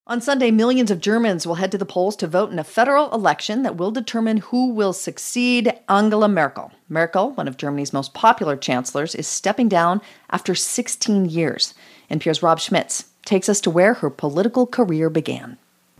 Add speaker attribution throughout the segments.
Speaker 1: On Sunday, millions of Germans will head to the polls to vote in a federal election that will determine who will succeed Angela Merkel. Merkel, one of Germany's most popular chancellors, is stepping down after 16 years. NPR's Rob Schmitz takes us to where her political career began.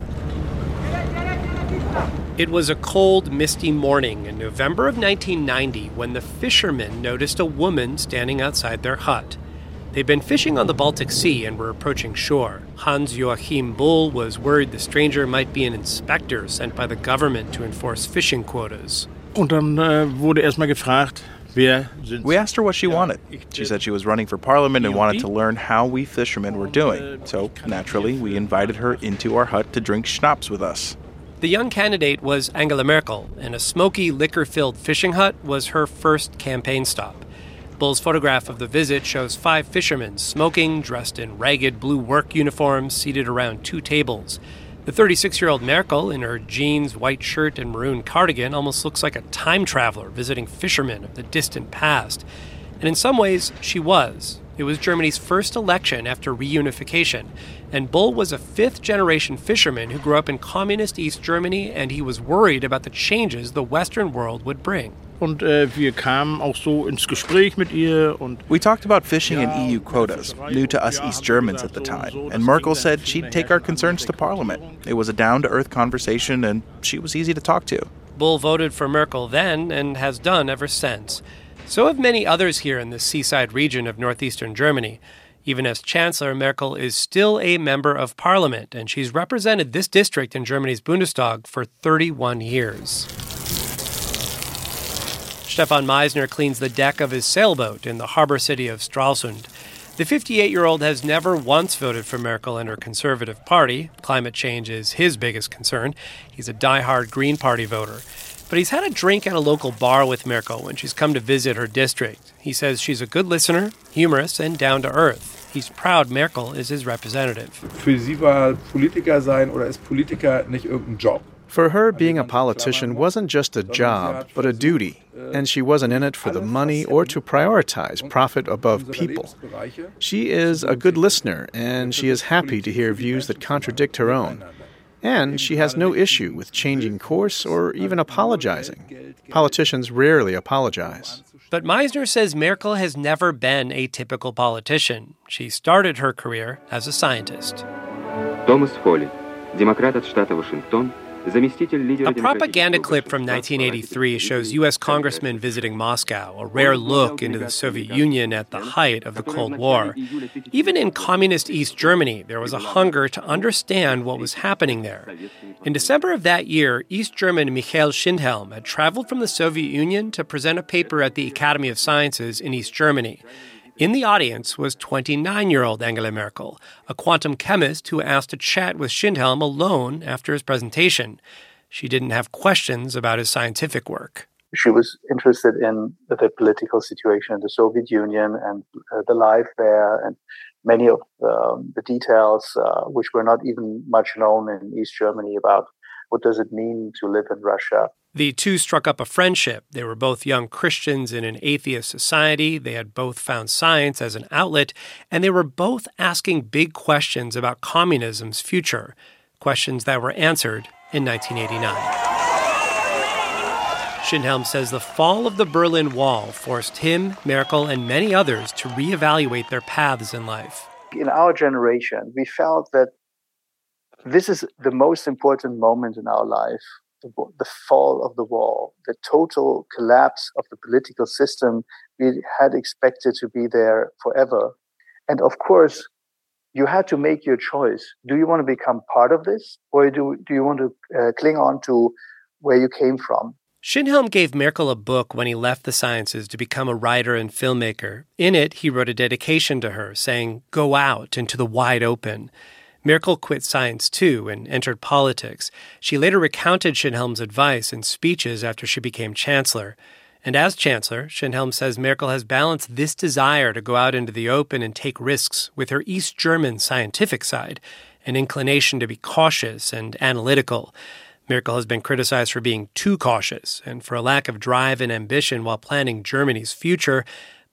Speaker 2: It was a cold, misty morning in November of 1990 when the fishermen noticed a woman standing outside their hut. They'd been fishing on the Baltic Sea and were approaching shore. Hans-Joachim Bull was worried the stranger might be an inspector sent by the government to enforce fishing quotas.
Speaker 3: Und dann wurde erstmal gefragt, wer sind Sie?
Speaker 4: We asked her what she wanted. She said she was running for parliament and wanted to learn how we fishermen were doing. So, naturally, we invited her into our hut to drink schnapps with us.
Speaker 2: The young candidate was Angela Merkel, and a smoky, liquor-filled fishing hut was her first campaign stop. Bull's photograph of the visit shows 5 fishermen smoking, dressed in ragged blue work uniforms, seated around 2 tables. The 36-year-old Merkel, in her jeans, white shirt, and maroon cardigan, almost looks like a time traveler visiting fishermen of the distant past. And in some ways, she was. It was Germany's first election after reunification, and Bull was a 5th-generation fisherman who grew up in communist East Germany, and he was worried about the changes the Western world would bring.
Speaker 3: Und wir kamen auch so ins Gespräch mit ihr. Und
Speaker 4: we talked about fishing and EU quotas, new to us East Germans at the time, and Merkel said she'd take our concerns to Parliament. It was a down-to-earth conversation, and she was easy to talk to.
Speaker 2: Bull voted for Merkel then and has done ever since. So have many others here in the seaside region of northeastern Germany. Even as Chancellor, Merkel is still a member of parliament, and she's represented this district in Germany's Bundestag for 31 years. Stefan Meisner cleans the deck of his sailboat in the harbor city of Stralsund. The 58-year-old has never once voted for Merkel and her Conservative Party. Climate change is his biggest concern. He's a diehard Green Party voter. But he's had a drink at a local bar with Merkel when she's come to visit her district. He says she's a good listener, humorous, and down-to-earth. He's proud Merkel is his representative.
Speaker 5: Für sie war Politiker sein oder ist Politiker nicht irgendein Job.
Speaker 6: For her, being a politician wasn't just a job, but a duty, and she wasn't in it for the money or to prioritize profit above people. She is a good listener, and she is happy to hear views that contradict her own. And she has no issue with changing course or even apologizing. Politicians rarely apologize.
Speaker 2: But Meisner says Merkel has never been a typical politician. She started her career as a scientist.
Speaker 7: Thomas Foley, Демократ от штата Вашингтон.
Speaker 2: A propaganda clip from 1983 shows U.S. congressmen visiting Moscow, a rare look into the Soviet Union at the height of the Cold War. Even in communist East Germany, there was a hunger to understand what was happening there. In December of that year, East German Michael Schindhelm had traveled from the Soviet Union to present a paper at the Academy of Sciences in East Germany. In the audience was 29-year-old Angela Merkel, a quantum chemist who asked to chat with Schindhelm alone after his presentation. She didn't have questions about his scientific work.
Speaker 8: She was interested in the political situation in the Soviet Union and the life there and many of the details which were not even much known in East Germany about what does it mean to live in Russia.
Speaker 2: The two struck up a friendship. They were both young Christians in an atheist society. They had both found science as an outlet, and they were both asking big questions about communism's future, questions that were answered in 1989. Schindhelm says the fall of the Berlin Wall forced him, Merkel, and many others to reevaluate their paths in life.
Speaker 8: In our generation, we felt that this is the most important moment in our life. The fall of the wall, the total collapse of the political system we had expected to be there forever. And of course, you had to make your choice. Do you want to become part of this, or do you want to cling on to where you came from?
Speaker 2: Schindhelm gave Merkel a book when he left the sciences to become a writer and filmmaker. In it, he wrote a dedication to her, saying, "Go out into the wide open." Merkel quit science, too, and entered politics. She later recounted Schindhelm's advice in speeches after she became chancellor. And as chancellor, Schindhelm says Merkel has balanced this desire to go out into the open and take risks with her East German scientific side, an inclination to be cautious and analytical. Merkel has been criticized for being too cautious and for a lack of drive and ambition while planning Germany's future.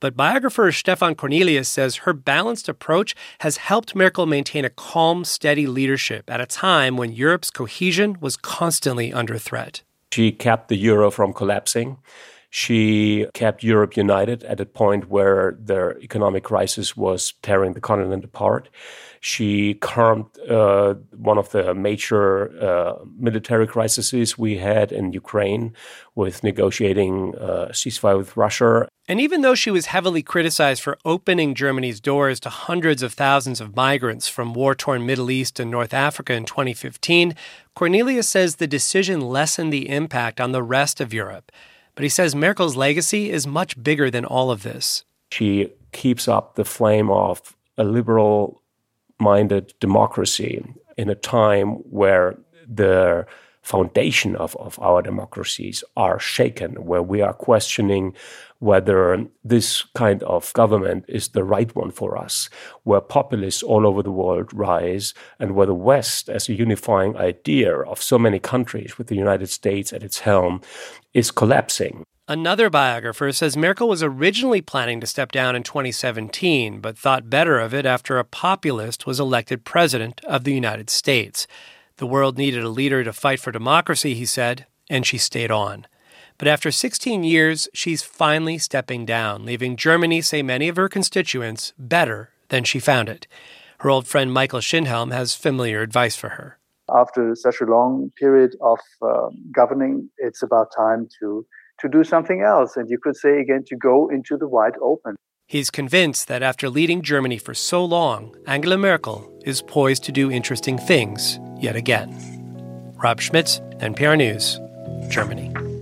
Speaker 2: But biographer Stefan Cornelius says her balanced approach has helped Merkel maintain a calm, steady leadership at a time when Europe's cohesion was constantly under threat.
Speaker 9: She kept the euro from collapsing. She kept Europe united at a point where the economic crisis was tearing the continent apart. She calmed one of the major military crises we had in Ukraine with negotiating a ceasefire with Russia.
Speaker 2: And even though she was heavily criticized for opening Germany's doors to hundreds of thousands of migrants from war-torn Middle East and North Africa in 2015, Cornelius says the decision lessened the impact on the rest of Europe. But he says Merkel's legacy is much bigger than all of this.
Speaker 9: She keeps up the flame of a liberal-minded democracy in a time where the foundation of our democracies are shaken, where we are questioning whether this kind of government is the right one for us, where populists all over the world rise, and where the West, as a unifying idea of so many countries with the United States at its helm, is collapsing.
Speaker 2: Another biographer says Merkel was originally planning to step down in 2017, but thought better of it after a populist was elected president of the United States. The world needed a leader to fight for democracy, he said, and she stayed on. But after 16 years, she's finally stepping down, leaving Germany, say many of her constituents, better than she found it. Her old friend Michael Schindhelm has familiar advice for her.
Speaker 8: After such a long period of governing, it's about time to do something else. And you could say again, to go into the wide open.
Speaker 2: He's convinced that after leading Germany for so long, Angela Merkel is poised to do interesting things yet again. Rob Schmitz, NPR News, Germany.